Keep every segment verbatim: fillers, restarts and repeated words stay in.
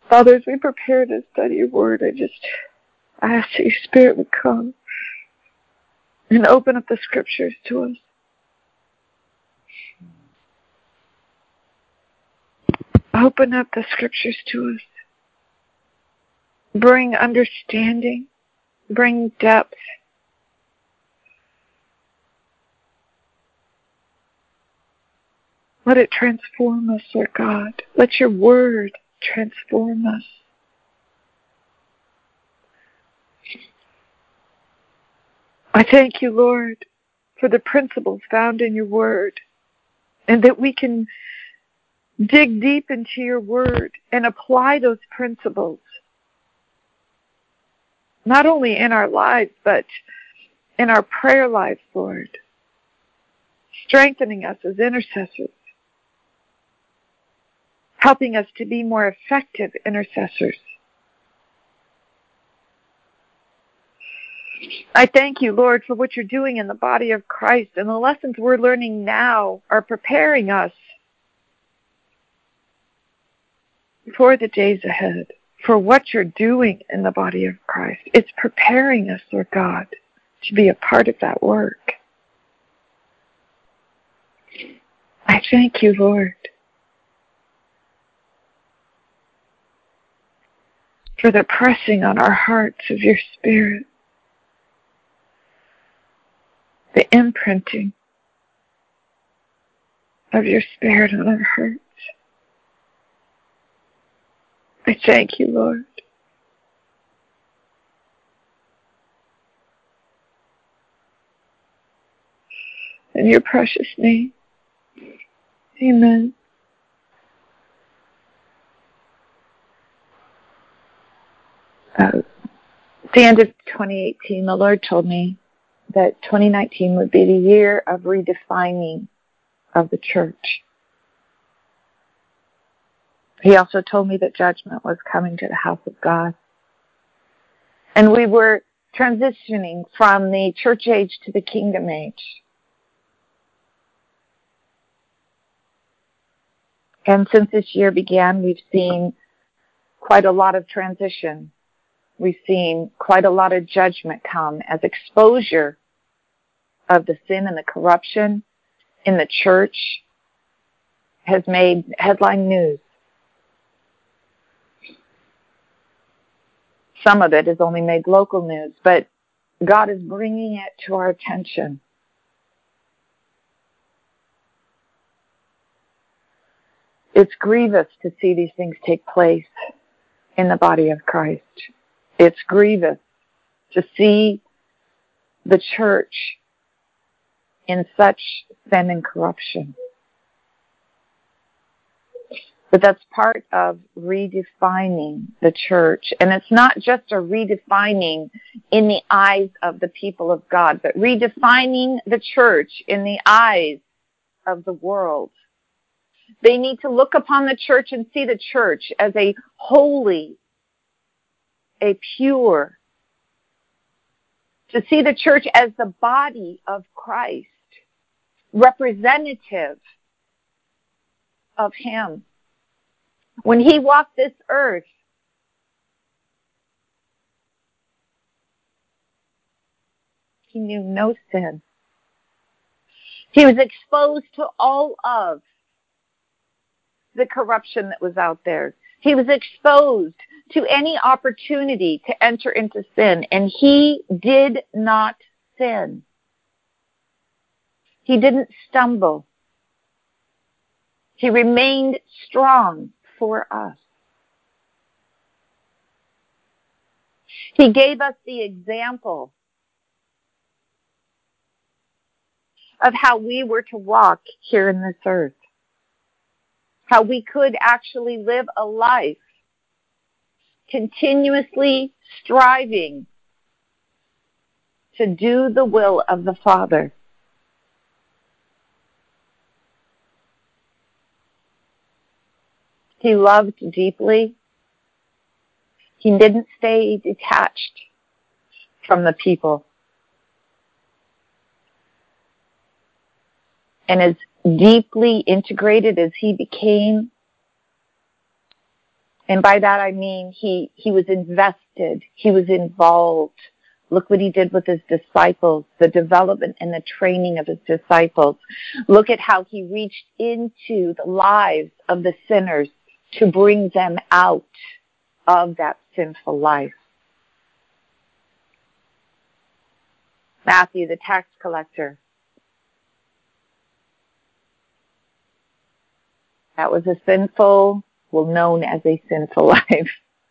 Father, as we prepare to study your word, I just I ask that your Spirit would come and open up the scriptures to us. Open up the scriptures to us. Bring understanding. Bring depth. Let it transform us, Lord God. Let your word transform us. I thank you, Lord, for the principles found in your word, and that we can dig deep into your word and apply those principles, not only in our lives, but in our prayer lives, Lord, strengthening us as intercessors, helping us to be more effective intercessors. I thank you, Lord, for what you're doing in the body of Christ, and the lessons we're learning now are preparing us for the days ahead, for what you're doing in the body of Christ. It's preparing us, Lord God, to be a part of that work. I thank you, Lord, for the pressing on our hearts of your Spirit, the imprinting of your Spirit on our hearts. I thank you, Lord. In your precious name, amen. Uh, at the end of twenty eighteen, the Lord told me that twenty nineteen would be the year of redefining of the church. He also told me that judgment was coming to the house of God. And we were transitioning from the church age to the kingdom age. And since this year began, we've seen quite a lot of transition. We've seen quite a lot of judgment come as exposure of the sin and the corruption in the church has made headline news. Some of it has only made local news, but God is bringing it to our attention. It's grievous to see these things take place in the body of Christ. It's grievous to see the church in such sin and corruption. But that's part of redefining the church. And it's not just a redefining in the eyes of the people of God, but redefining the church in the eyes of the world. They need to look upon the church and see the church as a holy, a pure, to see the church as the body of Christ, representative of Him. When He walked this earth, He knew no sin. He was exposed to all of the corruption that was out there. He was exposed to any opportunity to enter into sin, and He did not sin. He didn't stumble. He remained strong for us. He gave us the example of how we were to walk here in this earth. How we could actually live a life continuously striving to do the will of the Father. He loved deeply. He didn't stay detached from the people. And as deeply integrated as He became, And by that I mean he, he was invested. He was involved. Look what he did with his disciples, the development and the training of his disciples. Look at how he reached into the lives of the sinners to bring them out of that sinful life. Matthew, the tax collector. That was a sinful, well, known as a sinful life.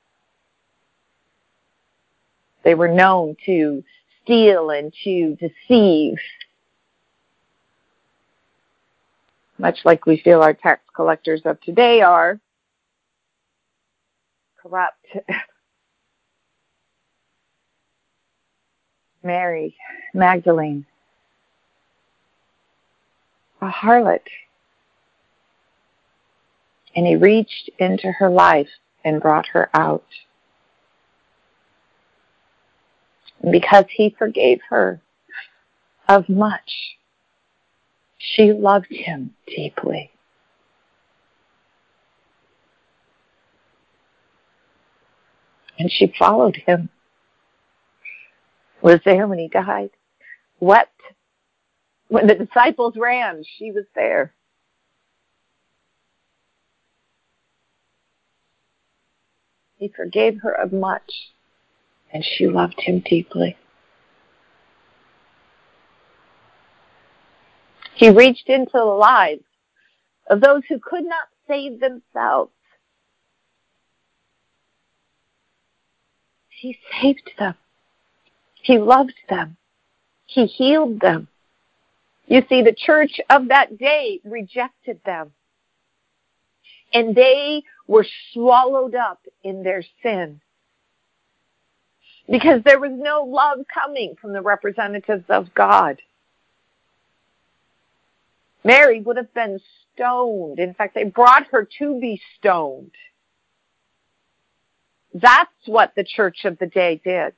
They were known to steal and to deceive. Much like we feel our tax collectors of today are corrupt. Mary Magdalene, a harlot. And he reached into her life and brought her out. And because he forgave her of much, she loved him deeply. And she followed him. Was there when he died. Wept. When the disciples ran, she was there. He forgave her of much, and she loved him deeply. He reached into the lives of those who could not save themselves. He saved them. He loved them. He healed them. You see, the church of that day rejected them. And they were swallowed up in their sin. Because there was no love coming from the representatives of God. Mary would have been stoned. In fact, they brought her to be stoned. That's what the church of the day did.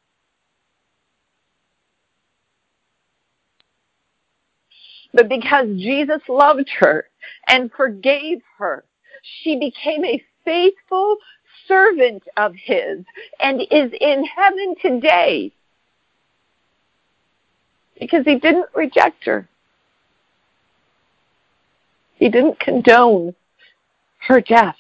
But because Jesus loved her and forgave her, she became a faithful servant of his and is in heaven today. Because he didn't reject her. He didn't condone her death.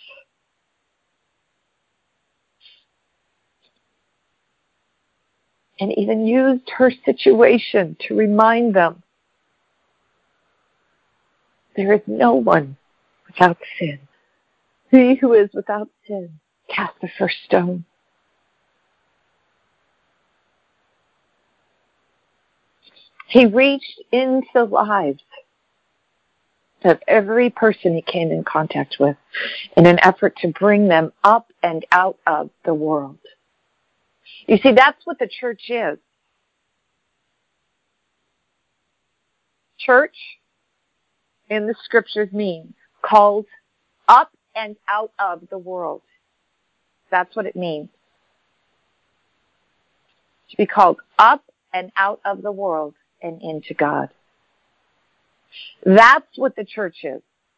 And even used her situation to remind them there is no one without sin. He who is without sin, cast the first stone. He reached into the lives of every person he came in contact with in an effort to bring them up and out of the world. You see, that's what the church is. Church, in the scriptures, means called up and out of the world. That's what it means. To be called up and out of the world and into God. That's what the church is.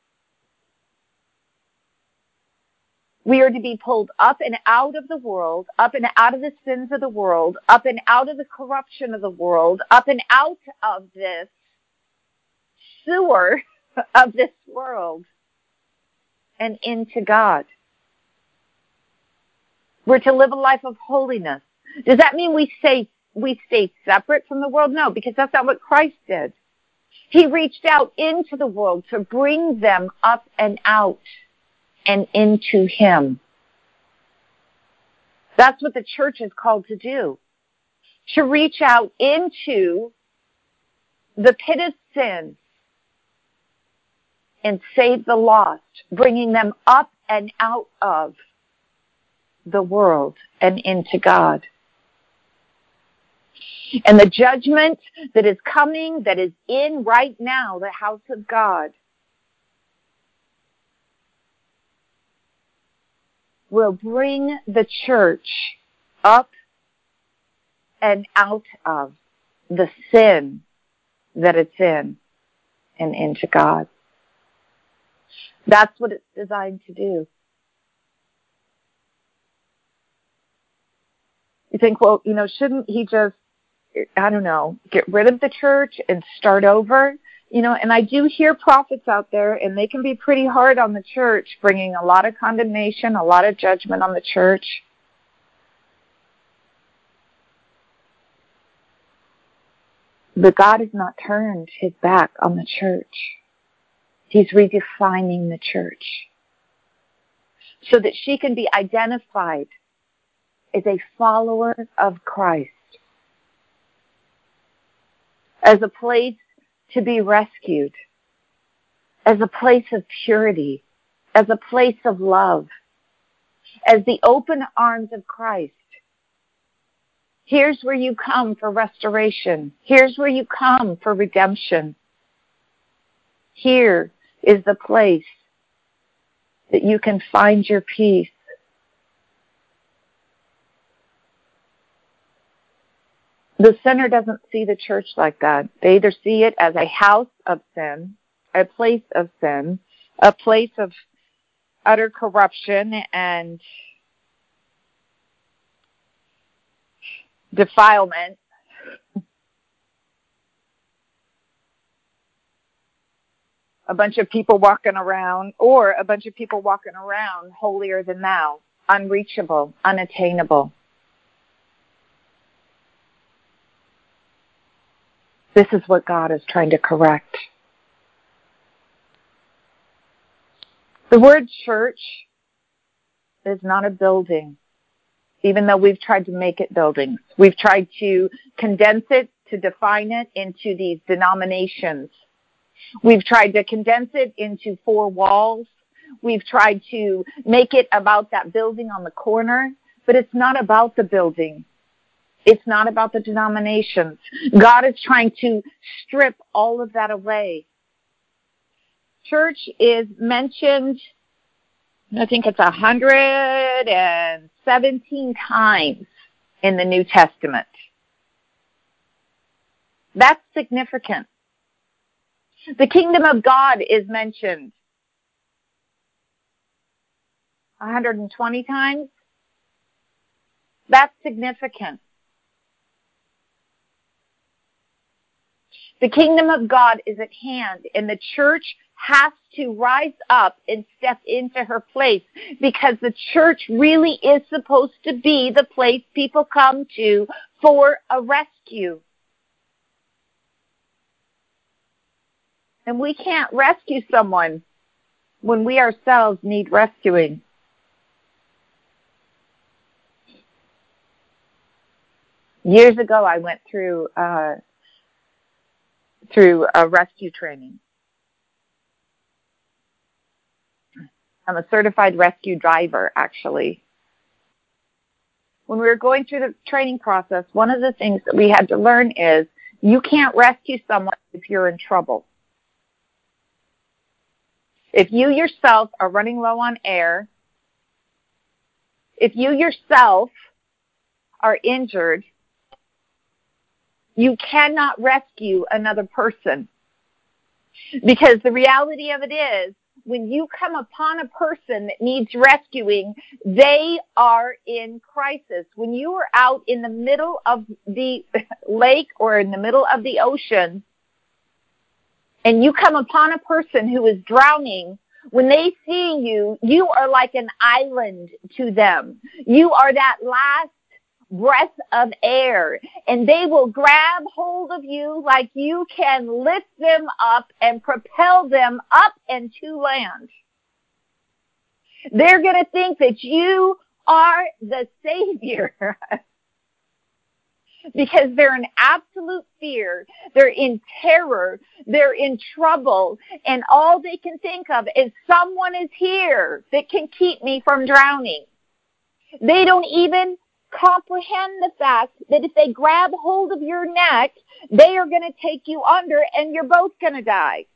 We are to be pulled up and out of the world, up and out of the sins of the world, up and out of the corruption of the world, up and out of this sewer of this world, and into God. We're to live a life of holiness. Does that mean we stay, we stay separate from the world? No, because that's not what Christ did. He reached out into the world to bring them up and out and into him. That's what the church is called to do. To reach out into the pit of sin and save the lost, bringing them up and out of the world and into God. And the judgment that is coming, that is in right now, the house of God, will bring the church up and out of the sin that it's in and into God. That's what it's designed to do. You think, well, you know, shouldn't he just, I don't know, get rid of the church and start over? You know, and I do hear prophets out there, and they can be pretty hard on the church, bringing a lot of condemnation, a lot of judgment on the church. But God has not turned his back on the church. He's redefining the church so that she can be identified as a follower of Christ, as a place to be rescued, as a place of purity, as a place of love, as the open arms of Christ. Here's where you come for restoration. Here's where you come for redemption. Here is the place that you can find your peace. The sinner doesn't see the church like that. They either see it as a house of sin, a place of sin, a place of utter corruption and defilement, a bunch of people walking around, or a bunch of people walking around holier than thou, unreachable, unattainable. This is what God is trying to correct. The word church is not a building, even though we've tried to make it buildings. We've tried to condense it, to define it into these denominations. We've tried to condense it into four walls. We've tried to make it about that building on the corner, but it's not about the building. It's not about the denominations. God is trying to strip all of that away. Church is mentioned, I think it's one hundred seventeen times in the New Testament. That's significant. The kingdom of God is mentioned one hundred twenty times. That's significant. The kingdom of God is at hand, and the church has to rise up and step into her place, because the church really is supposed to be the place people come to for a rescue. And we can't rescue someone when we ourselves need rescuing. Years ago, I went through uh, through a rescue training. I'm a certified rescue driver, actually. When we were going through the training process, one of the things that we had to learn is you can't rescue someone if you're in trouble. If you yourself are running low on air, if you yourself are injured, you cannot rescue another person. Because the reality of it is, when you come upon a person that needs rescuing, they are in crisis. When you are out in the middle of the lake or in the middle of the ocean, and you come upon a person who is drowning, when they see you, you are like an island to them. You are that last breath of air, and they will grab hold of you like you can lift them up and propel them up and to land. They're going to think that you are the Savior because they're in absolute fear, they're in terror, they're in trouble, and all they can think of is someone is here that can keep me from drowning. They don't even comprehend the fact that if they grab hold of your neck, they are going to take you under and you're both going to die.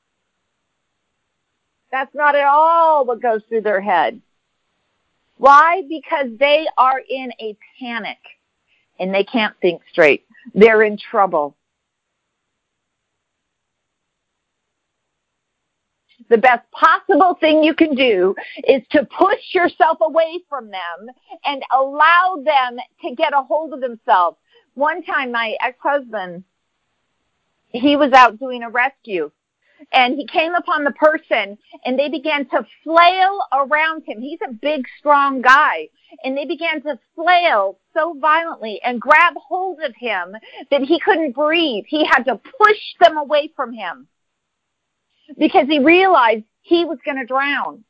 That's not at all what goes through their head. Why? Because they are in a panic and they can't think straight. They're in trouble. the best possible thing you can do is to push yourself away from them and allow them to get a hold of themselves. One time, my ex-husband, he was out doing a rescue, and he came upon the person, and they began to flail around him. He's a big, strong guy, and they began to flail so violently and grab hold of him that he couldn't breathe. He had to push them away from him because he realized he was going to drown.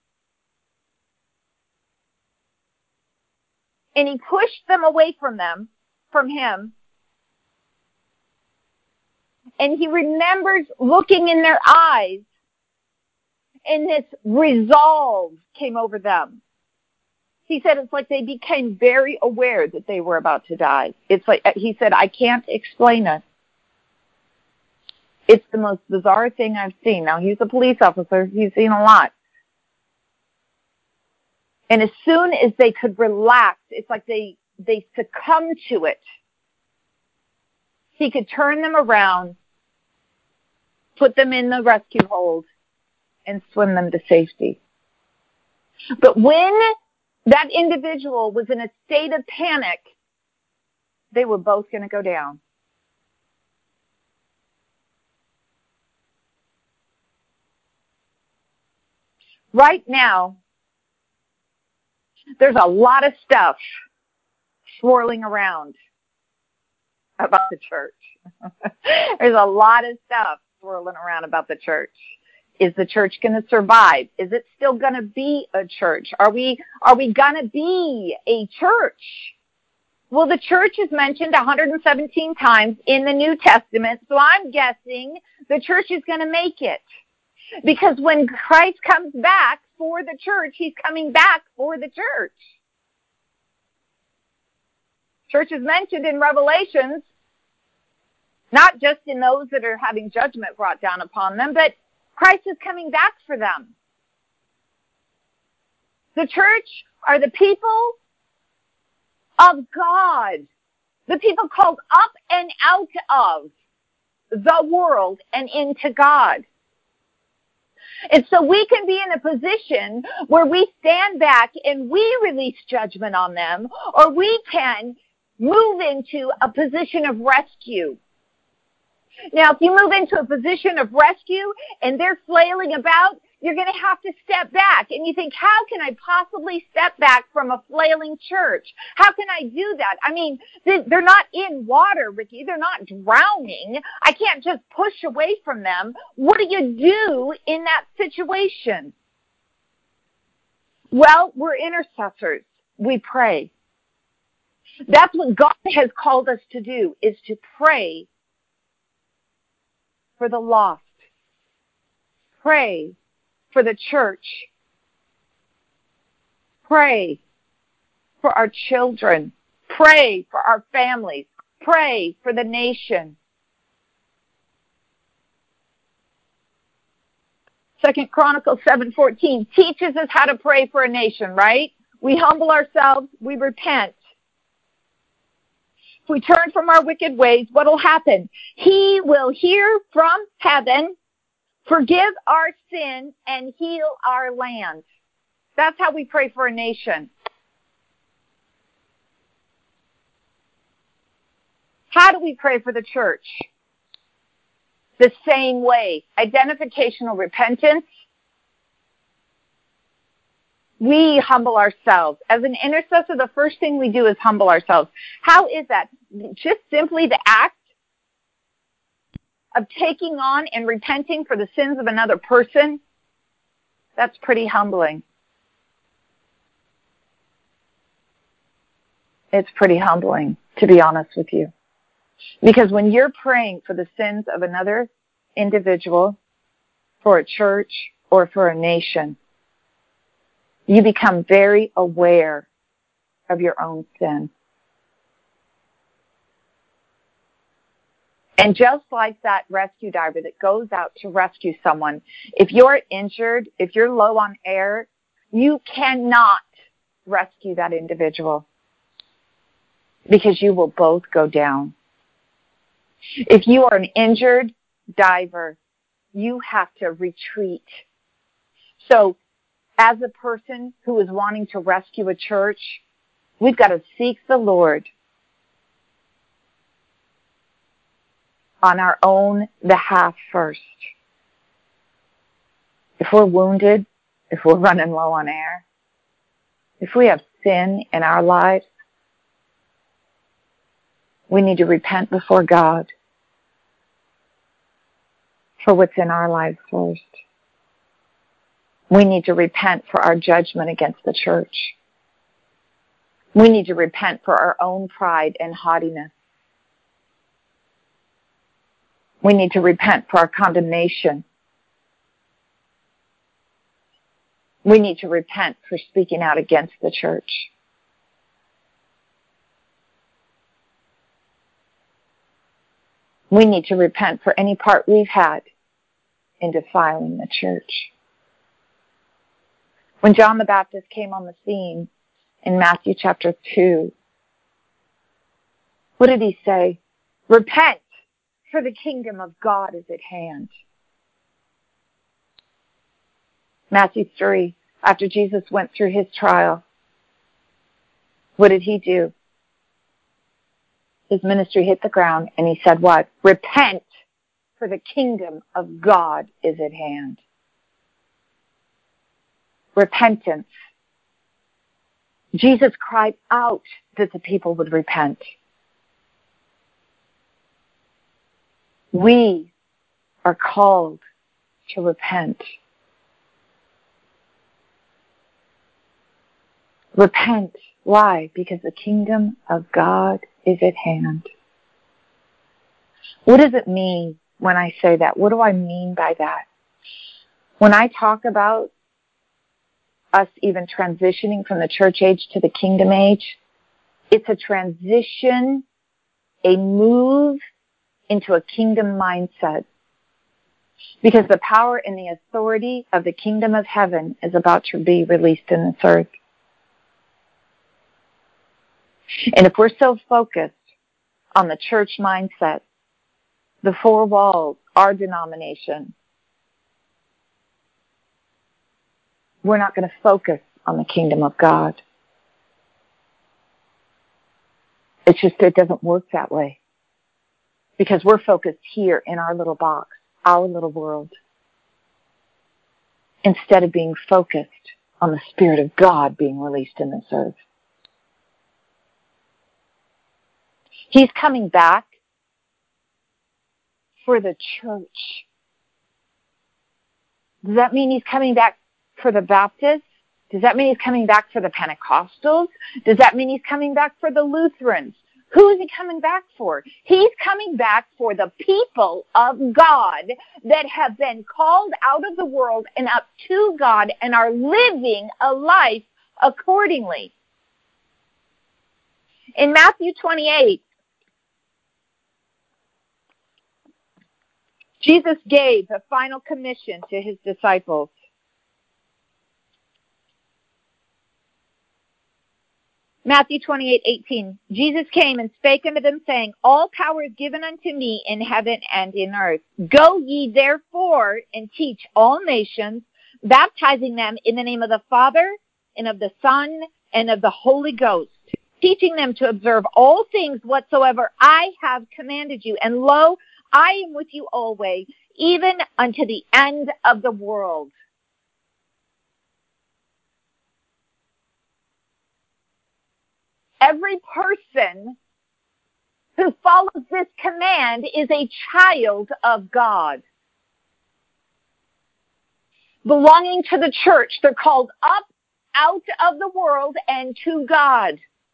And he pushed them away from them, from him. And he remembers looking in their eyes, and this resolve came over them. He said it's like they became very aware that they were about to die. It's like, he said, I can't explain it. It's the most bizarre thing I've seen. Now, he's a police officer. He's seen a lot. And as soon as they could relax, it's like they, they succumbed to it. He could turn them around, put them in the rescue hold, and swim them to safety. But when that individual was in a state of panic, they were both going to go down. Right now, there's a lot of stuff swirling around about the church. There's a lot of stuff swirling around about the church. Is the church going to survive? Is it still going to be a church? Are we are we going to be a church? Well, the church is mentioned one hundred seventeen times in the New Testament, so I'm guessing the church is going to make it. Because when Christ comes back for the church, he's coming back for the church. Church is mentioned in Revelations, not just in those that are having judgment brought down upon them, but Christ is coming back for them. The church are the people of God, the people called up and out of the world and into God. And so we can be in a position where we stand back and we release judgment on them, or we can move into a position of rescue. Now, if you move into a position of rescue and they're flailing about, you're going to have to step back. And you think, how can I possibly step back from a flailing church? How can I do that? I mean, they're not in water, Ricky. They're not drowning. I can't just push away from them. What do you do in that situation? Well, we're intercessors. We pray. That's what God has called us to do, is to pray for the lost. Pray for the church. Pray for our children. Pray for our families. Pray for the nation. Second Chronicles seven fourteen teaches us how to pray for a nation, right? We humble ourselves. We repent. If we turn from our wicked ways, what will happen? He will hear from heaven, forgive our sin, and heal our land. That's how we pray for a nation. How do we pray for the church? The same way. Identificational repentance. We humble ourselves. As an intercessor, the first thing we do is humble ourselves. How is that? Just simply the act of taking on and repenting for the sins of another person. That's pretty humbling. It's pretty humbling, to be honest with you. Because when you're praying for the sins of another individual, for a church, or for a nation, you become very aware of your own sin. And just like that rescue diver that goes out to rescue someone, if you're injured, if you're low on air, you cannot rescue that individual because you will both go down. If you are an injured diver, you have to retreat So as a person who is wanting to rescue a church, we've got to seek the Lord on our own behalf first. If we're wounded, if we're running low on air, if we have sin in our lives, we need to repent before God for what's in our lives first. We need to repent for our judgment against the church. We need to repent for our own pride and haughtiness. We need to repent for our condemnation. We need to repent for speaking out against the church. We need to repent for any part we've had in defiling the church. When John the Baptist came on the scene in Matthew chapter two, what did he say? Repent, for the kingdom of God is at hand. Matthew three, after Jesus went through his trial, what did he do? His ministry hit the ground, and he said what? Repent, for the kingdom of God is at hand. Repentance. Jesus cried out that the people would repent. We are called to repent. Repent. Why? Because the kingdom of God is at hand. What does it mean when I say that? What do I mean by that? When I talk about us even transitioning from the church age to the kingdom age, it's a transition, a move into a kingdom mindset. Because the power and the authority of the kingdom of heaven is about to be released in this earth. And if we're so focused on the church mindset, the four walls, our denomination, we're not going to focus on the kingdom of God. It's just, it doesn't work that way. Because we're focused here in our little box, our little world, instead of being focused on the Spirit of God being released in this earth. He's coming back for the church. Does that mean he's coming back for the Baptists? Does that mean he's coming back for the Pentecostals? Does that mean he's coming back for the Lutherans? Who is he coming back for? He's coming back for the people of God that have been called out of the world and up to God and are living a life accordingly. In Matthew twenty-eight, Jesus gave a final commission to his disciples. Matthew twenty-eight eighteen. Jesus came and spake unto them, saying, all power is given unto me in heaven and in earth. Go ye therefore and teach all nations, baptizing them in the name of the Father and of the Son and of the Holy Ghost, teaching them to observe all things whatsoever I have commanded you. And lo, I am with you always, even unto the end of the world. Every person who follows this command is a child of God. Belonging to the church, they're called up out of the world and to God.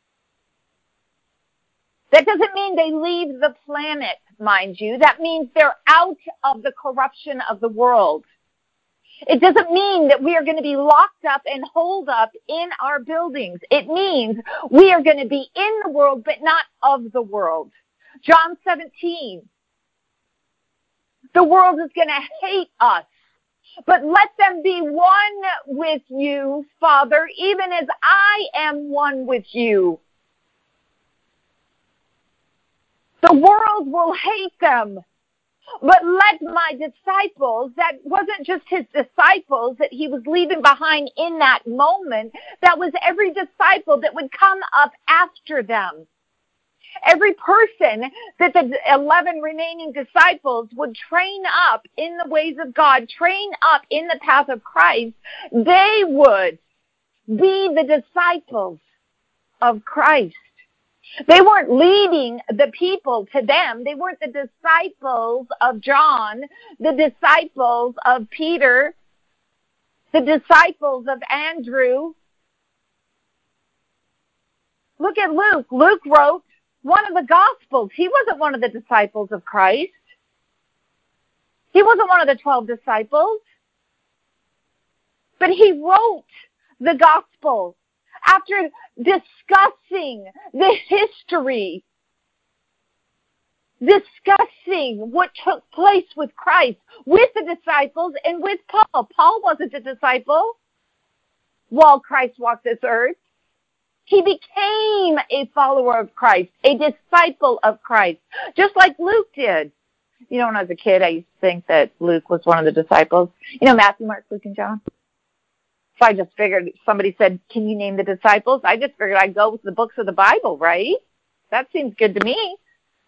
That doesn't mean they leave the planet, mind you. That means they're out of the corruption of the world. It doesn't mean that we are going to be locked up and holed up in our buildings. It means we are going to be in the world, but not of the world. John seventeen. The world is going to hate us, but let them be one with you, Father, even as I am one with you. The world will hate them, but let my disciples, that wasn't just his disciples that he was leaving behind in that moment, that was every disciple that would come up after them. Every person that the eleven remaining disciples would train up in the ways of God, train up in the path of Christ, they would be the disciples of Christ. They weren't leading the people to them. They weren't the disciples of John, the disciples of Peter, the disciples of Andrew. Look at Luke. Luke wrote one of the Gospels. He wasn't one of the disciples of Christ. He wasn't one of the twelve disciples. But he wrote the Gospel after discussing the history, discussing what took place with Christ, with the disciples, and with Paul. Paul wasn't a disciple while Christ walked this earth. He became a follower of Christ, a disciple of Christ, just like Luke did. You know, when I was a kid, I used to think that Luke was one of the disciples. You know, Matthew, Mark, Luke, and John. So I just figured, somebody said, can you name the disciples? I just figured I'd go with the books of the Bible, right? That seems good to me.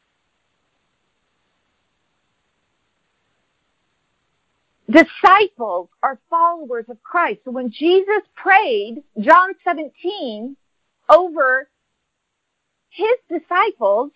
Disciples are followers of Christ. So when Jesus prayed, John seventeen, over his disciples,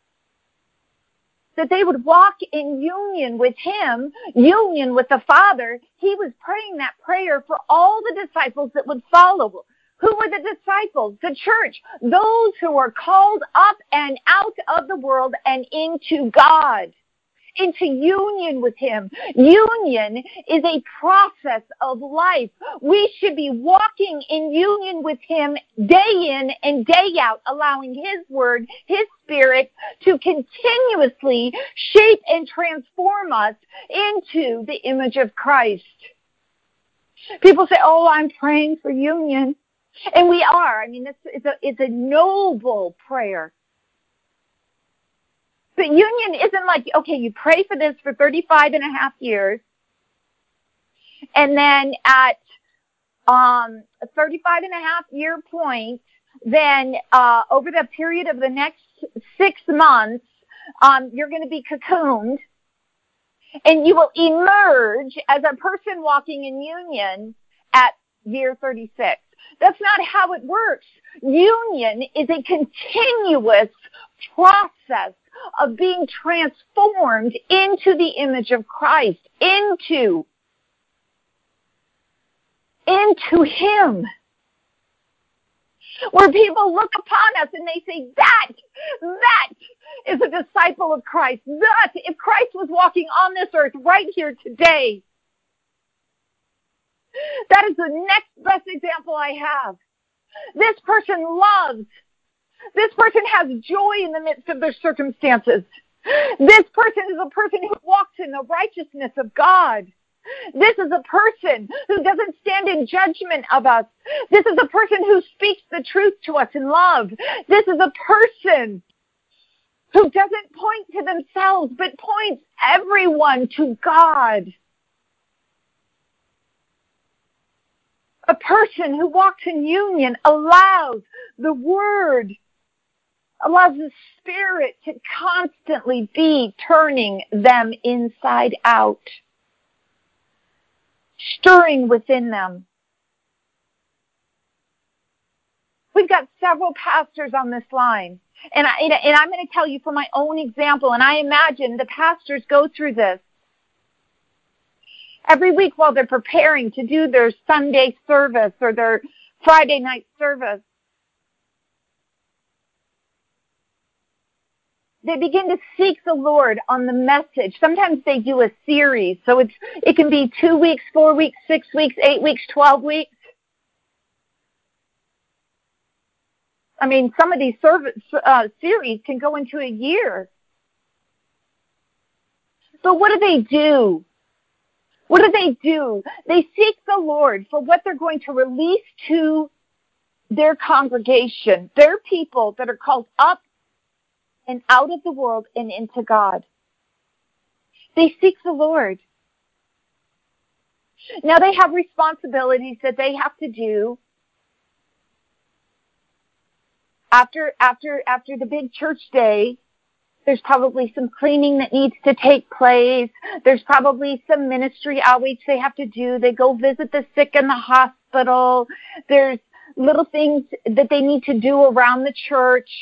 that they would walk in union with him, union with the Father, he was praying that prayer for all the disciples that would follow. Who were the disciples? The church. Those who were called up and out of the world and into God, into union with him. Union is a process of life. We should be walking in union with him day in and day out, allowing his word, his spirit to continuously shape and transform us into the image of Christ. People say, oh, I'm praying for union. And we are. I mean, it's, it's, a, it's a noble prayer. But union isn't like, okay, you pray for this for thirty-five and a half years, and then at um, a thirty-five and a half year point, then uh, over the period of the next six months, um, you're going to be cocooned, and you will emerge as a person walking in union at year thirty-six. That's not how it works. Union is a continuous process of being transformed into the image of Christ, into, into him. Where people look upon us and they say, that, that is a disciple of Christ. That, if Christ was walking on this earth right here today, that is the next best example I have. This person loves. This person has joy in the midst of their circumstances. This person is a person who walks in the righteousness of God. This is a person who doesn't stand in judgment of us. This is a person who speaks the truth to us in love. This is a person who doesn't point to themselves, but points everyone to God. A person who walks in union allows the Word, allows the Spirit to constantly be turning them inside out, stirring within them. We've got several pastors on this line, and, I, and I'm going to tell you from my own example, and I imagine the pastors go through this every week while they're preparing to do their Sunday service or their Friday night service. They begin to seek the Lord on the message. Sometimes they do a series, so it's it can be two weeks, four weeks, six weeks, eight weeks, twelve weeks. I mean, some of these service, uh, series can go into a year. But what do they do? What do they do? They seek the Lord for what they're going to release to their congregation, their people that are called up and out of the world and into God. They seek the Lord. Now they have responsibilities that they have to do. After, after, after the big church day, there's probably some cleaning that needs to take place. There's probably some ministry outreach they have to do. They go visit the sick in the hospital. There's little things that they need to do around the church.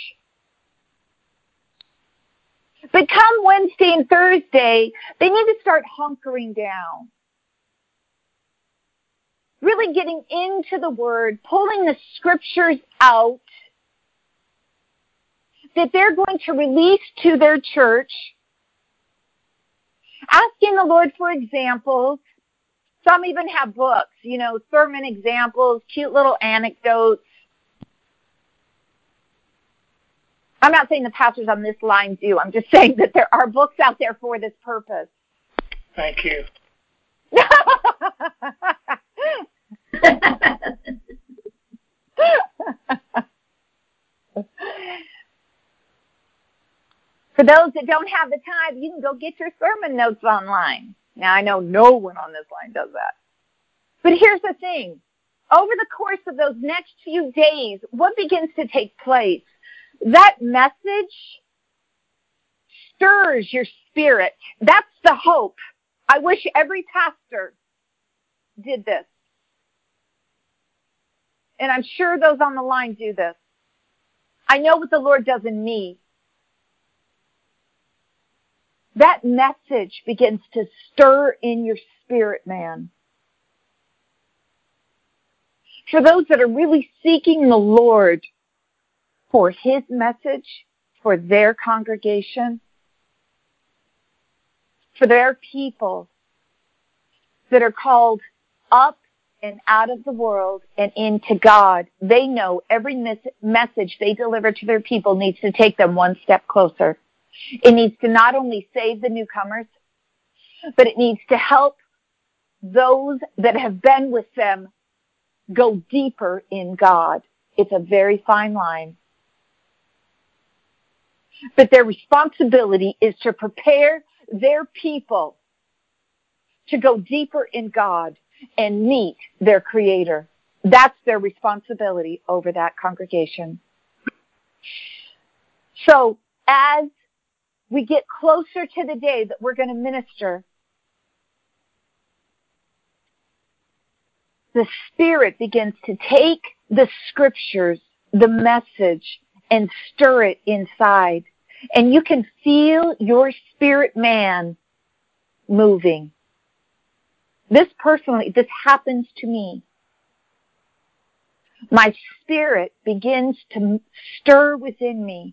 But come Wednesday and Thursday, they need to start hunkering down. Really getting into the Word, pulling the Scriptures out that they're going to release to their church, asking the Lord for examples. Some even have books, you know, sermon examples, cute little anecdotes. I'm not saying the pastors on this line do. I'm just saying that there are books out there for this purpose. Thank you. For those that don't have the time, you can go get your sermon notes online. Now, I know no one on this line does that. But here's the thing. Over the course of those next few days, what begins to take place? That message stirs your spirit. That's the hope. I wish every pastor did this. And I'm sure those on the line do this. I know what the Lord does in me. That message begins to stir in your spirit, man. For those that are really seeking the Lord for His message, for their congregation, for their people that are called up and out of the world and into God, they know every mes- message they deliver to their people needs to take them one step closer. It needs to not only save the newcomers, but it needs to help those that have been with them go deeper in God. It's a very fine line. But their responsibility is to prepare their people to go deeper in God and meet their Creator. That's their responsibility over that congregation. So as we get closer to the day that we're going to minister, the Spirit begins to take the Scriptures, the message, and stir it inside. And you can feel your spirit man moving. This personally, this happens to me. My spirit begins to stir within me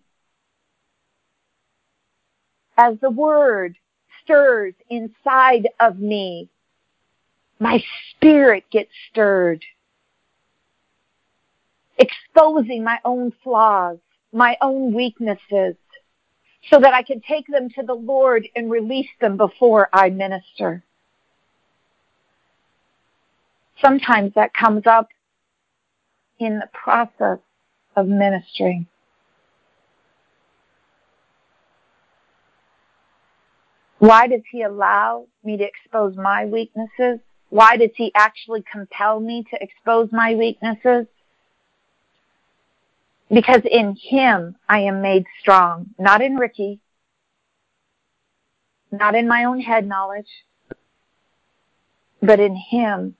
as the Word stirs inside of me. My spirit gets stirred, exposing my own flaws, my own weaknesses, so that I can take them to the Lord and release them before I minister. Sometimes that comes up in the process of ministering. Why does He allow me to expose my weaknesses? Why does He actually compel me to expose my weaknesses? Because in Him I am made strong, not in Ricky, not in my own head knowledge, but in Him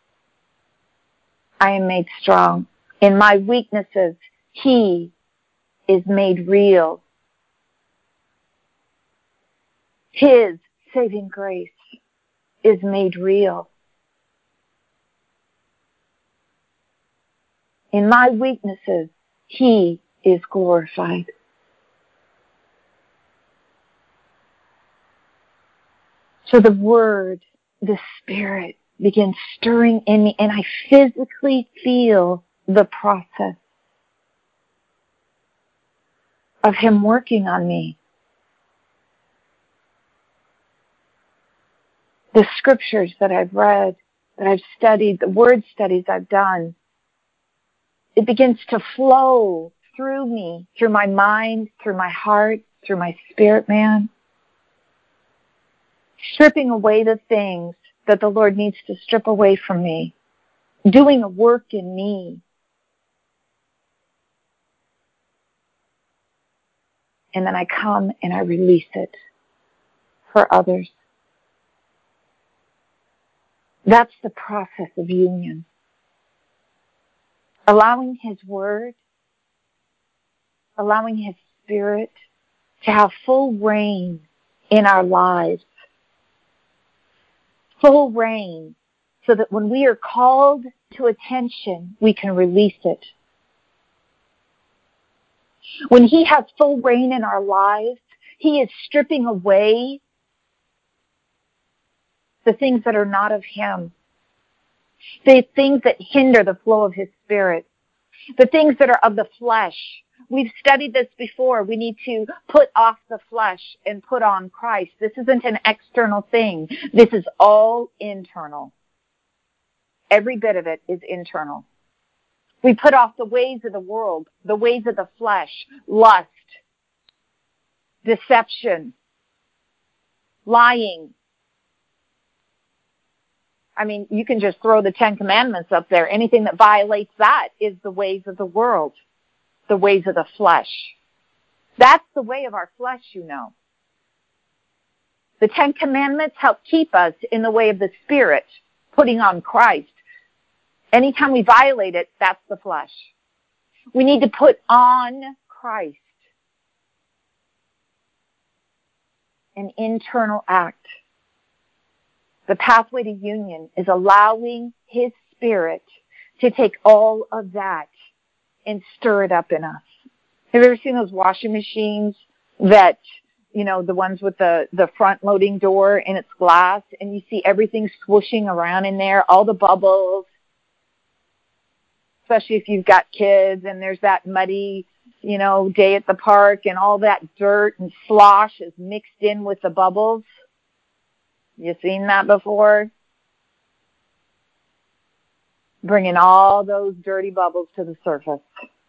I am made strong. In my weaknesses, He is made real. His saving grace is made real. In my weaknesses, He is glorified. So the Word, the Spirit begins stirring in me, and I physically feel the process of Him working on me. The scriptures that I've read, that I've studied, the word studies I've done, it begins to flow through me, through my mind, through my heart, through my spirit man. stripping away the things that the Lord needs to strip away from me, doing a work in me. And then I come and I release it for others. That's the process of union. Allowing His Word, allowing His Spirit to have full reign in our lives. Full reign, so that when we are called to attention, we can release it. When He has full reign in our lives, He is stripping away the things that are not of Him, the things that hinder the flow of His Spirit, the things that are of the flesh. We've studied this before. We need to put off the flesh and put on Christ. This isn't an external thing. This is all internal. Every bit of it is internal. We put off the ways of the world, the ways of the flesh, lust, deception, lying. I mean, you can just throw the Ten Commandments up there. Anything that violates that is the ways of the world, the ways of the flesh. That's the way of our flesh, you know. The Ten Commandments help keep us in the way of the Spirit, putting on Christ. Anytime we violate it, that's the flesh. We need to put on Christ. An internal act. The pathway to union is allowing His Spirit to take all of that and stir it up in us. Have you ever seen those washing machines that, you know, the ones with the, the front loading door and it's glass, and you see everything swooshing around in there, all the bubbles, especially if you've got kids and there's that muddy, you know, day at the park and all that dirt and slosh is mixed in with the bubbles. You seen that before? Bringing all those dirty bubbles to the surface.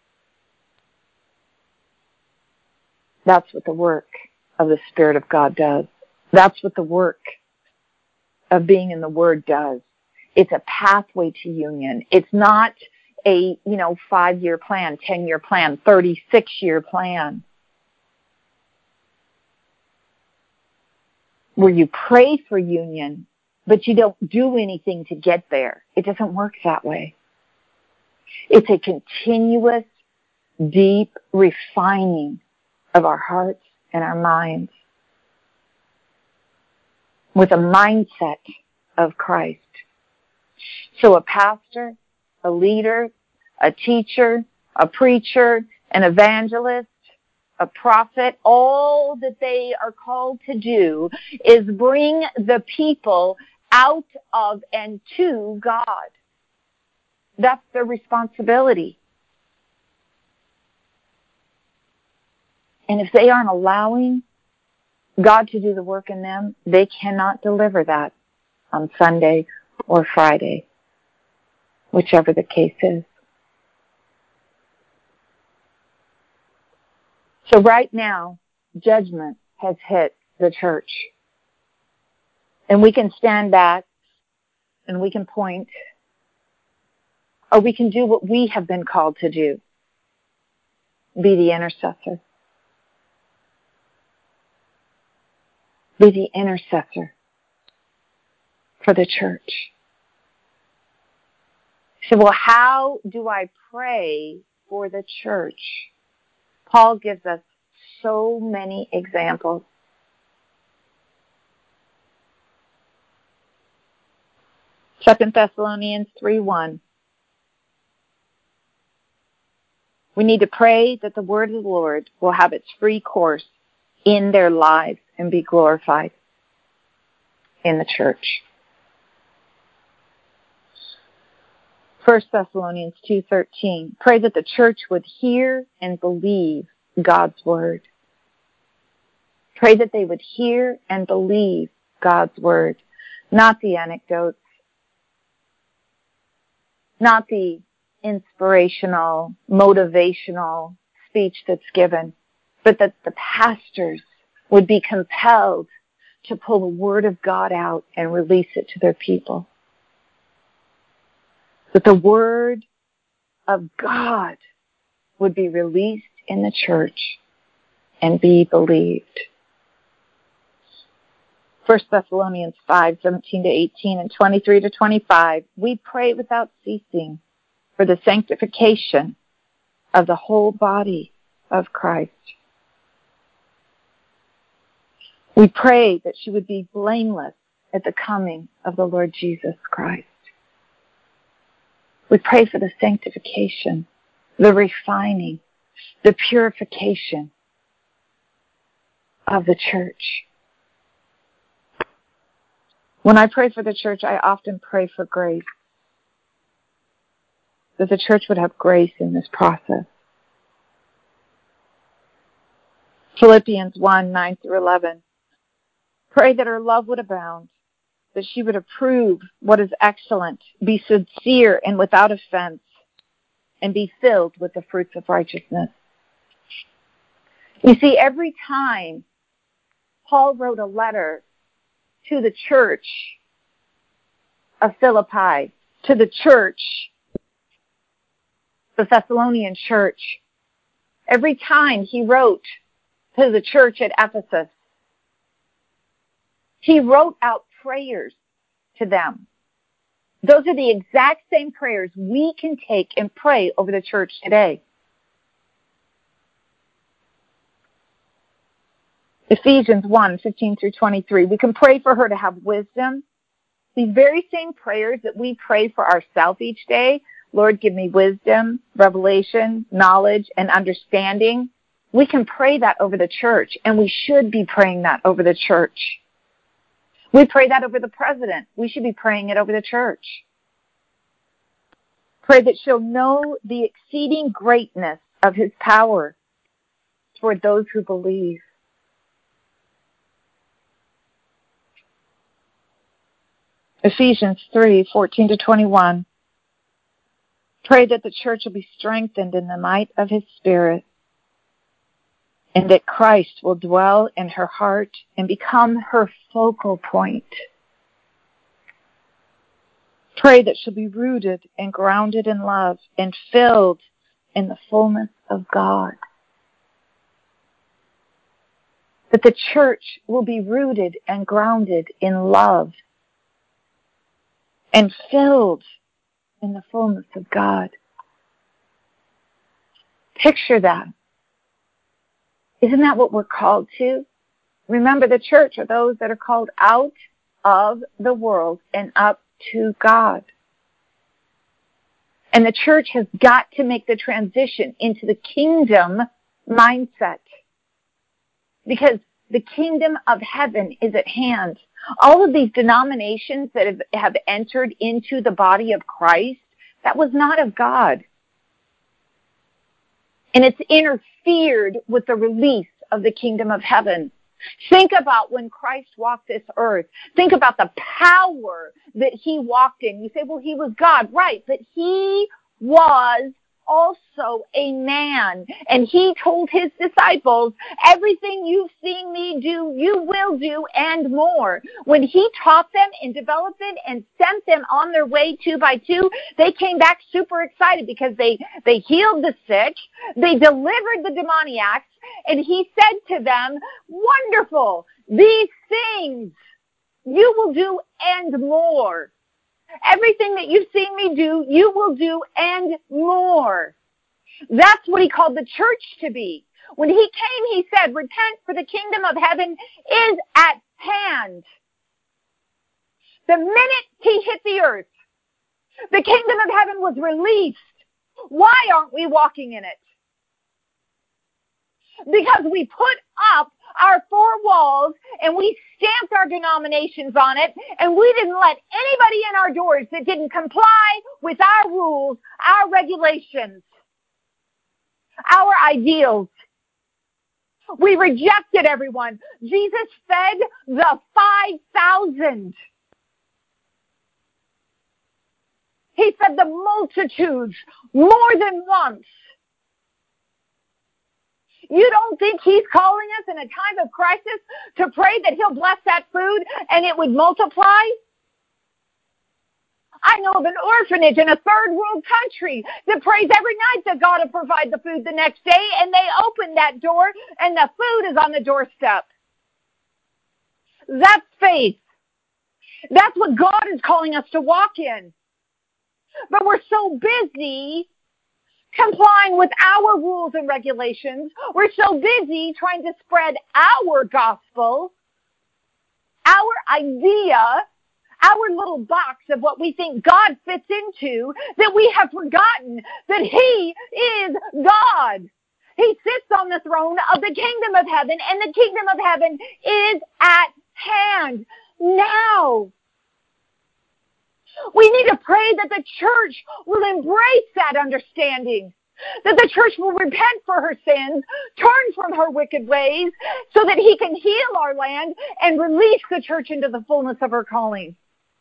That's what the work of the Spirit of God does. That's what the work of being in the Word does. It's a pathway to union. It's not a, you know, five-year plan, ten-year plan, thirty-six-year plan, where you pray for union, but you don't do anything to get there. It doesn't work that way. It's a continuous, deep refining of our hearts and our minds with a mindset of Christ. So a pastor, a leader, a teacher, a preacher, an evangelist, a prophet, all that they are called to do is bring the people out of and to God. That's their responsibility. And if they aren't allowing God to do the work in them, they cannot deliver that on Sunday or Friday, whichever the case is. So right now, judgment has hit the church. And we can stand back and we can point, or we can do what we have been called to do. Be the intercessor. Be the intercessor for the church. So, well, how do I pray for the church? Paul gives us so many examples. Second Thessalonians three one. We need to pray that the word of the Lord will have its free course in their lives and be glorified in the church. First Thessalonians two thirteen. Pray that the church would hear and believe God's word. Pray that they would hear and believe God's word, not the anecdotes, not the inspirational, motivational speech that's given, but that the pastors would be compelled to pull the Word of God out and release it to their people. That the Word of God would be released in the church and be believed. First Thessalonians five, seventeen to eighteen and twenty-three to twenty-five, we pray without ceasing for the sanctification of the whole body of Christ. We pray that she would be blameless at the coming of the Lord Jesus Christ. We pray for the sanctification, the refining, the purification of the church. When I pray for the church, I often pray for grace. That the church would have grace in this process. Philippians one, nine through eleven. Pray that her love would abound, that she would approve what is excellent, be sincere and without offense, and be filled with the fruits of righteousness. You see, every time Paul wrote a letter to the church of Philippi, to the church, the Thessalonian church, every time he wrote to the church at Ephesus, he wrote out prayers to them. Those are the exact same prayers we can take and pray over the church today. Ephesians one, fifteen through twenty-three. We can pray for her to have wisdom. These very same prayers that we pray for ourselves each day, Lord, give me wisdom, revelation, knowledge, and understanding. We can pray that over the church, and we should be praying that over the church. We pray that over the president. We should be praying it over the church. Pray that she'll know the exceeding greatness of his power toward those who believe. Ephesians three, fourteen to twenty-one. Pray that the church will be strengthened in the might of his Spirit, and that Christ will dwell in her heart and become her focal point. Pray that she'll be rooted and grounded in love and filled in the fullness of God. That the church will be rooted and grounded in love and filled in the fullness of God. Picture that. Isn't that what we're called to? Remember, the church are those that are called out of the world and up to God. And the church has got to make the transition into the kingdom mindset. Because the kingdom of heaven is at hand. All of these denominations that have, have entered into the body of Christ, that was not of God. And it's interfered with the release of the kingdom of heaven. Think about when Christ walked this earth. Think about the power that he walked in. You say, well, he was God. Right, but he was also a man. And he told his disciples, everything you've seen me do, you will do and more. When he taught them and developed it and sent them on their way two by two, they came back super excited because they, they healed the sick, they delivered the demoniacs, and he said to them, wonderful, these things you will do and more. Everything that you've seen me do, you will do and more. That's what he called the church to be. When he came, he said, repent, for the kingdom of heaven is at hand. The minute he hit the earth, the kingdom of heaven was released. Why aren't we walking in it? Because we put up our four walls and we stamped our denominations on it, and we didn't let anybody in our doors that didn't comply with our rules, our regulations, our ideals. We rejected everyone. Jesus fed the five thousand. He fed the multitudes more than once. You don't think He's calling us in a time of crisis to pray that He'll bless that food and it would multiply? I know of an orphanage in a third world country that prays every night that God will provide the food the next day, and they open that door and the food is on the doorstep. That's faith. That's what God is calling us to walk in. But we're so busy complying with our rules and regulations. We're so busy trying to spread our gospel, our idea, our little box of what we think God fits into, that we have forgotten that He is God. He sits on the throne of the kingdom of heaven, and the kingdom of heaven is at hand now. We need to pray that the church will embrace that understanding, that the church will repent for her sins, turn from her wicked ways, so that He can heal our land and release the church into the fullness of her calling.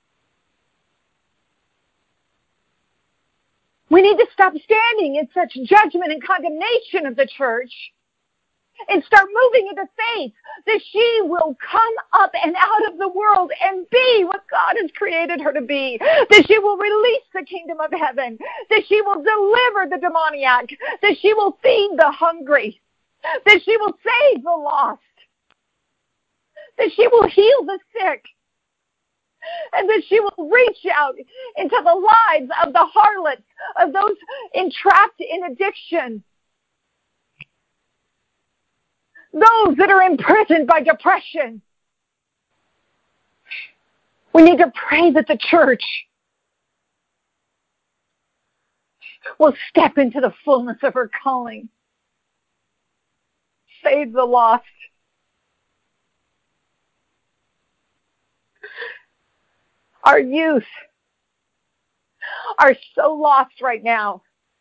We need to stop standing in such judgment and condemnation of the church and start moving into faith that she will come up and out of the world and be what God has created her to be, that she will release the kingdom of heaven, that she will deliver the demoniac, that she will feed the hungry, that she will save the lost, that she will heal the sick, and that she will reach out into the lives of the harlots, of those entrapped in addiction, those that are imprisoned by depression. We need to pray that the church will step into the fullness of her calling, save the lost. Our youth are so lost right now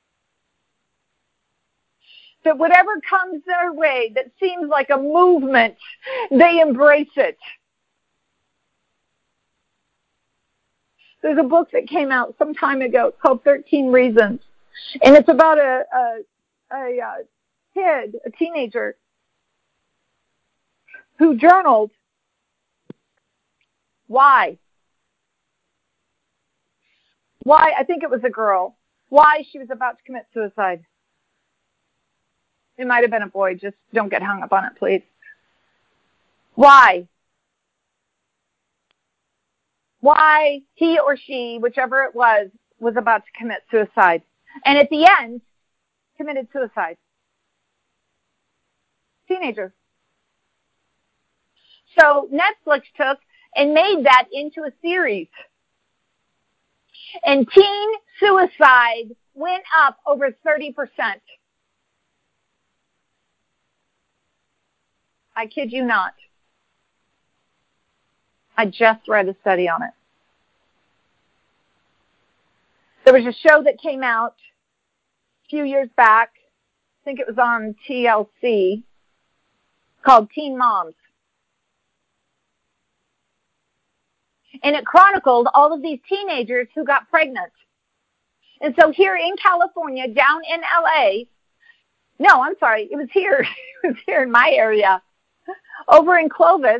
that whatever comes their way that seems like a movement, they embrace it. There's a book that came out some time ago called thirteen Reasons, and it's about a, a, a, a kid, a teenager, who journaled why. Why, I think it was a girl, why she was about to commit suicide. It might have been a boy, just don't get hung up on it, please. Why? Why he or she, whichever it was, was about to commit suicide. And at the end, committed suicide. Teenager. So Netflix took and made that into a series. And teen suicide went up over thirty percent. I kid you not. I just read a study on it. There was a show that came out a few years back, I think it was on T L C, called Teen Moms. And it chronicled all of these teenagers who got pregnant. And so here in California, down in L A, no, I'm sorry, it was here, it was here in my area, over in Clovis,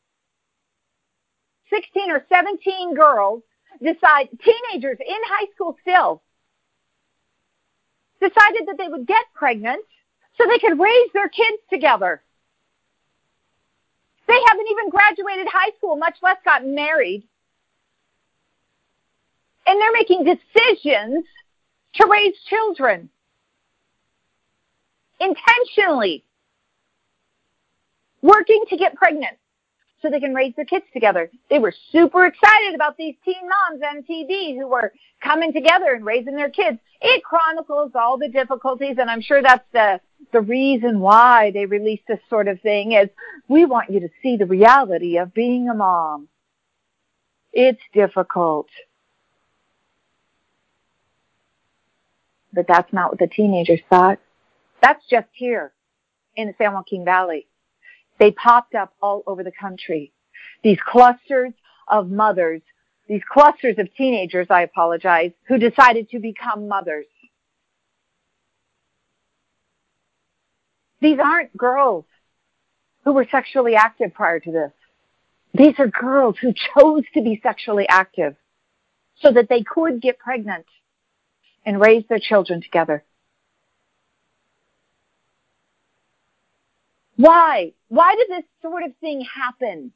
sixteen or seventeen girls decide, teenagers in high school still, decided that they would get pregnant so they could raise their kids together. They haven't even graduated high school, much less gotten married. And they're making decisions to raise children. Intentionally. Working to get pregnant so they can raise their kids together. They were super excited about these teen moms on T V who were coming together and raising their kids. It chronicles all the difficulties, and I'm sure that's the, the reason why they release this sort of thing, is we want you to see the reality of being a mom. It's difficult. But that's not what the teenagers thought. That's just here in the San Joaquin Valley. They popped up all over the country. These clusters of mothers, these clusters of teenagers, I apologize, who decided to become mothers. These aren't girls who were sexually active prior to this. These are girls who chose to be sexually active so that they could get pregnant and raise their children together. Why? Why did this sort of thing happen?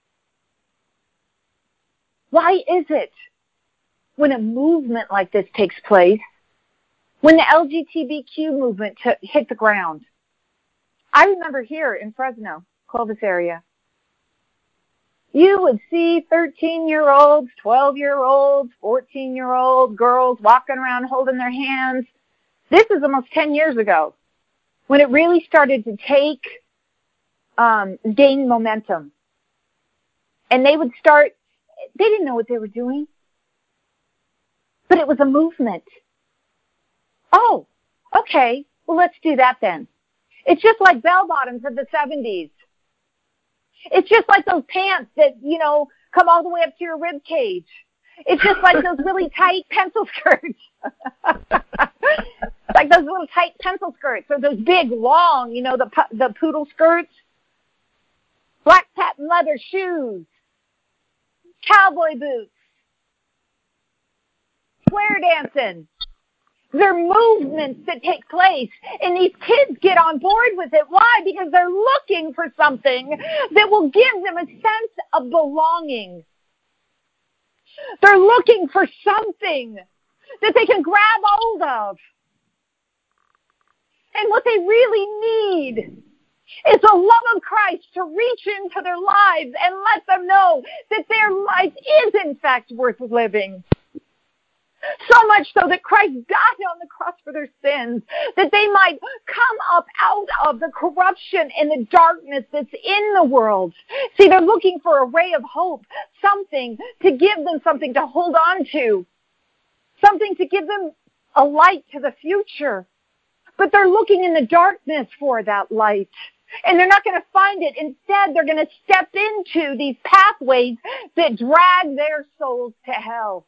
Why is it when a movement like this takes place, when the L G B T Q movement t- hit the ground? I remember here in Fresno, Clovis area, you would see thirteen-year-olds, twelve-year-olds, fourteen-year-old girls walking around holding their hands. This is almost ten years ago when it really started to take, um, gain momentum. And they would start, they didn't know what they were doing, but it was a movement. Oh, okay, well, let's do that then. It's just like bell bottoms of the seventies. It's just like those pants that, you know, come all the way up to your rib cage. It's just like those really tight pencil skirts. Like those little tight pencil skirts or those big, long, you know, the the poodle skirts. Black patent leather shoes. Cowboy boots. Square dancing. They're movements that take place, and these kids get on board with it. Why? Because they're looking for something that will give them a sense of belonging. They're looking for something that they can grab hold of. And what they really need is the love of Christ to reach into their lives and let them know that their life is, in fact, worth living. So much so that Christ died on the cross for their sins, that they might come up out of the corruption and the darkness that's in the world. See, they're looking for a ray of hope, something to give them something to hold on to, something to give them a light to the future. But they're looking in the darkness for that light. And they're not going to find it. Instead, they're going to step into these pathways that drag their souls to hell.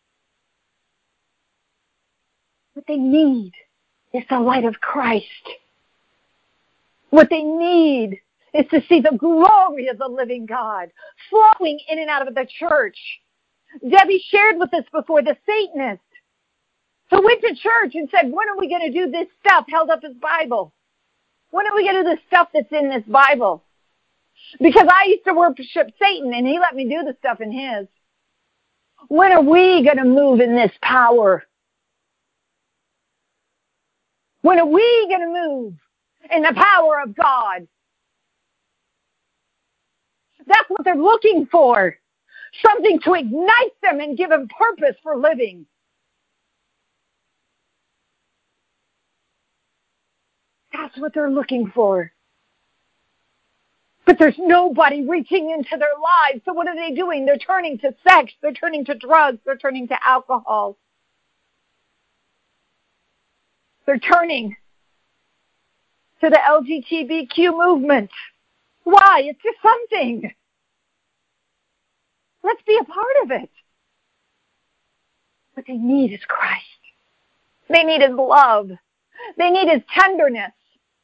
What they need is the light of Christ. What they need is to see the glory of the living God flowing in and out of the church. Debbie shared with us before the Satanist who went to church and said, when are we going to do this stuff? Held up his Bible. When are we going to do the stuff that's in this Bible? Because I used to worship Satan and he let me do the stuff in his. When are we going to move in this power? When are we going to move in the power of God? That's what they're looking for. Something to ignite them and give them purpose for living. That's what they're looking for. But there's nobody reaching into their lives. So what are they doing? They're turning to sex. They're turning to drugs. They're turning to alcohol. They're turning to the L G B T Q movement. Why? It's just something. Let's be a part of it. What they need is Christ. They need His love. They need His tenderness.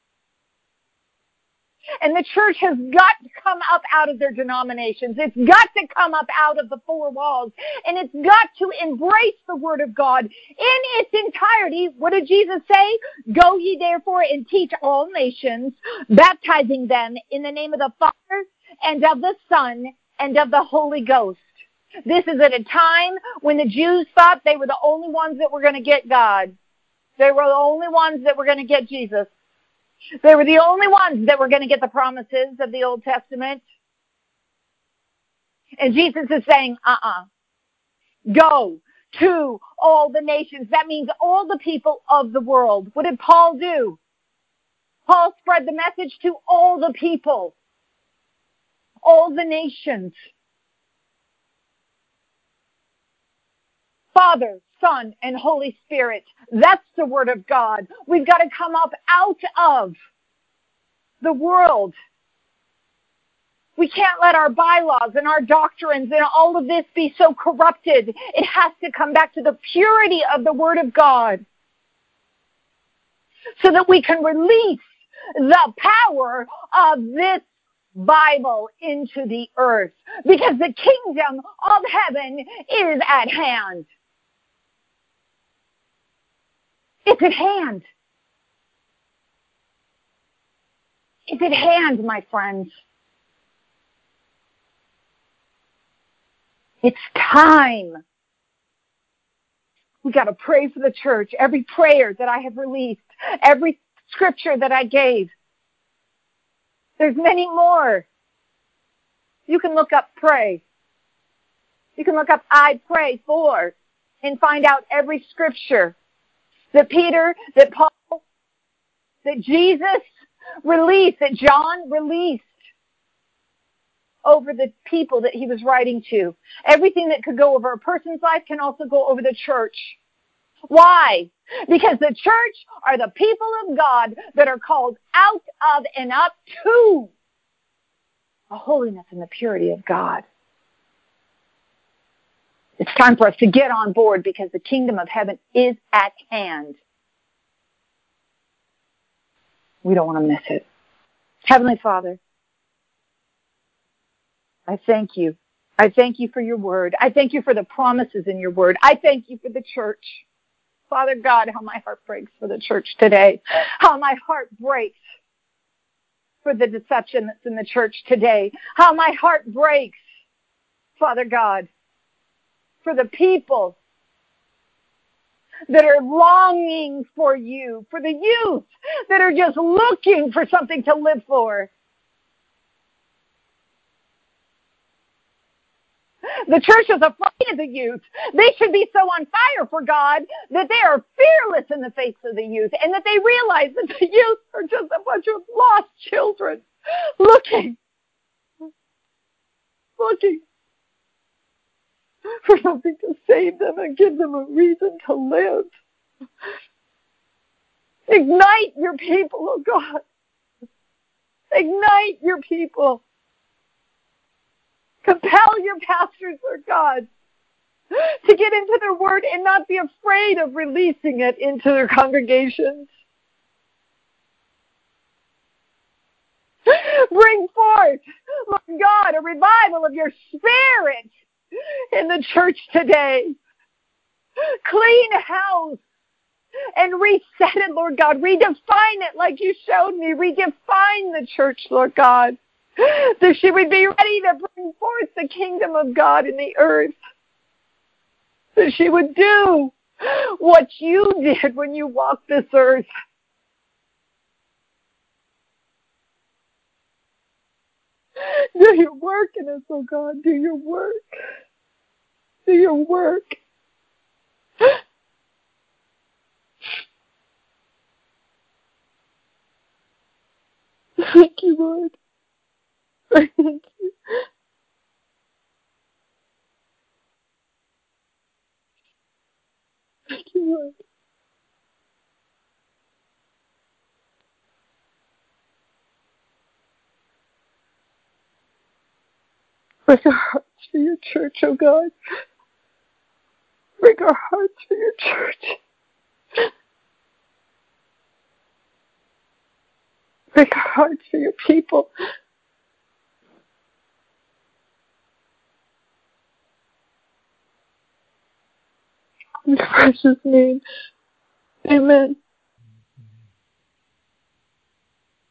And the church has got to come up out of their denominations. It's got to come up out of the four walls. And it's got to embrace the Word of God in its entirety. What did Jesus say? Go ye therefore and teach all nations, baptizing them in the name of the Father and of the Son and of the Holy Ghost. This is at a time when the Jews thought they were the only ones that were going to get God. They were the only ones that were going to get Jesus. They were the only ones that were going to get the promises of the Old Testament. And Jesus is saying, uh-uh. Go to all the nations. That means all the people of the world. What did Paul do? Paul spread the message to all the people. All the nations. Father, Son, and Holy Spirit. That's the Word of God. We've got to come up out of the world. We can't let our bylaws and our doctrines and all of this be so corrupted. It has to come back to the purity of the Word of God so that we can release the power of this Bible into the earth, because the kingdom of heaven is at hand. It's at hand. It's at hand, my friends. It's time. We got to pray for the church. Every prayer that I have released, every scripture that I gave, there's many more. You can look up pray. You can look up I pray for and find out every scripture that Peter, that Paul, that Jesus released, that John released over the people that he was writing to. Everything that could go over a person's life can also go over the church. Why? Because the church are the people of God that are called out of and up to the holiness and the purity of God. It's time for us to get on board, because the kingdom of heaven is at hand. We don't want to miss it. Heavenly Father, I thank you. I thank you for your word. I thank you for the promises in your word. I thank you for the church. Father God, how my heart breaks for the church today. How my heart breaks for the deception that's in the church today. How my heart breaks, Father God, for the people that are longing for you, for the youth that are just looking for something to live for. The church is afraid of the youth. They should be so on fire for God that they are fearless in the face of the youth, and that they realize that the youth are just a bunch of lost children looking, looking for something to save them and give them a reason to live. Ignite your people, oh God. Ignite your people. Compel your pastors, Lord God, to get into their word and not be afraid of releasing it into their congregations. Bring forth, Lord God, a revival of your spirit in the church today. Clean house and reset it, Lord God. Redefine it like you showed me. Redefine the church, Lord God, that she would be ready to bring forth the kingdom of God in the earth. That she would do what you did when you walked this earth. Do your work in us, oh God. Do your work. Do your work. Thank you, Lord. Thank you. Thank you, Lord. Break our hearts for your church, oh God. Break our hearts for your church. Break our hearts for your people. In your precious name. Amen.